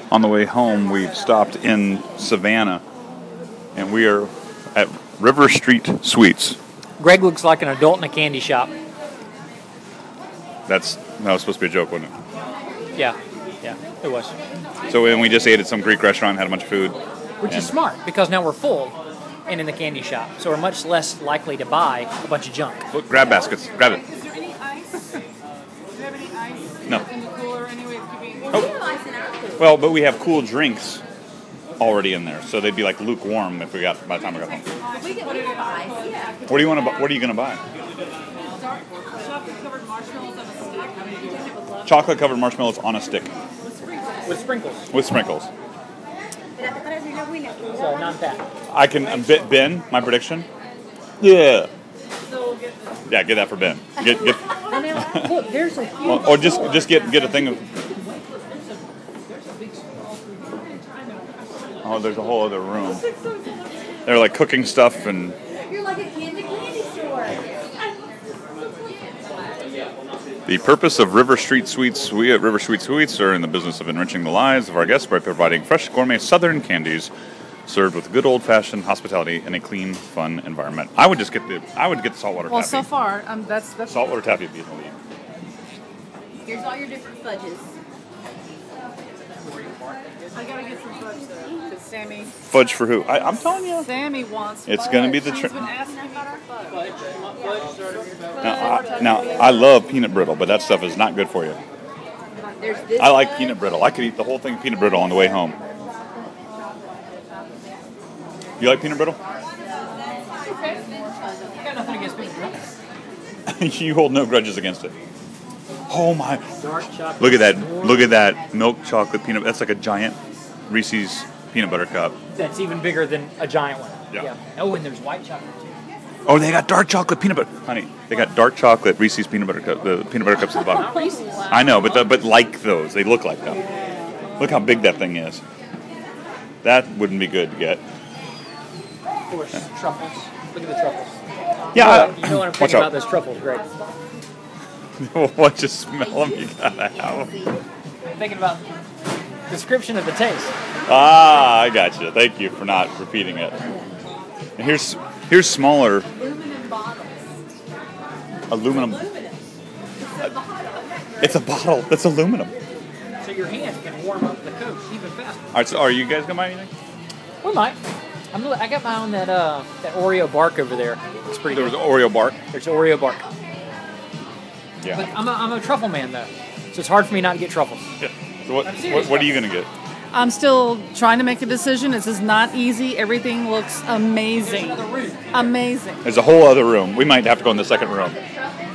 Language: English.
On the way home, we've stopped in Savannah, and we are at River Street Sweets. Greg looks like an adult in a candy shop. That was supposed to be a joke, wasn't it? Yeah, it was. So when we just ate at some Greek restaurant, had a bunch of food. Which is smart, because now we're full and in the candy shop, so we're much less likely to buy a bunch of junk. Look, grab baskets. Grab it. Is there any ice? Do you have any ice No. in the cooler anyway? Well, but we have cool drinks already in there, so they'd be like lukewarm if by the time we got home. What do you want to? What are you going to buy? Chocolate-covered marshmallows on a stick. Chocolate-covered marshmallows on a stick With sprinkles. with sprinkles. So, not that. I can Ben. My prediction. Yeah. Yeah, get that for Ben. Get. Look, there's a huge... Or just get a thing of. Oh, there's a whole other room. They're like cooking stuff and. You're like a kid in a candy store. The purpose of River Street Sweets, we at River Street Sweets are in the business of enriching the lives of our guests by providing fresh gourmet southern candies served with good old-fashioned hospitality in a clean, fun environment. I would get the saltwater Well, taffy. so far, that's Saltwater taffy would be in the lead. Here's all your different fudges. I gotta get some fudge though, because Sammy Fudge for who? I'm telling you. Sammy wants. It's fudge. gonna be the She's been asking about our fudge. Now, I love peanut brittle, but that stuff is not good for you. There's this I like fudge. peanut brittle. I could eat the whole thing of peanut brittle on the way home. You like peanut brittle? I got nothing against me. You hold no grudges against it. Oh my! Dark chocolate. Look at that! Look at that milk chocolate peanut. That's like a giant Reese's peanut butter cup. That's even bigger than a giant one. Yeah. Oh, and there's white chocolate too. Oh, they got dark chocolate peanut butter, honey. They got dark chocolate Reese's peanut butter cup. The peanut butter cups at the bottom. I know, but like those, they look like them. Look how big that thing is. That wouldn't be good to get. Of course, truffles. Look at the truffles. Yeah. You know what I'm Watch thinking out. about those truffles, Greg. What you smell them? You gotta have them. I'm thinking about description of the taste. Ah, I got you. Thank you for not repeating it. And here's smaller Aluminum bottles. aluminum. It's a bottle that's aluminum. So your hands can warm up the Coke even faster. All right, so are you guys gonna buy anything? We might. I got my own that Oreo bark over there. It's pretty There was good. Oreo bark. There's Oreo bark. Yeah. But I'm a truffle man though, so it's hard for me not to get truffles. Yeah. So I'm serious what are you about gonna get? I'm still trying to make a decision. This is not easy. Everything looks amazing. Amazing. There's a whole other room. We might have to go in the second room.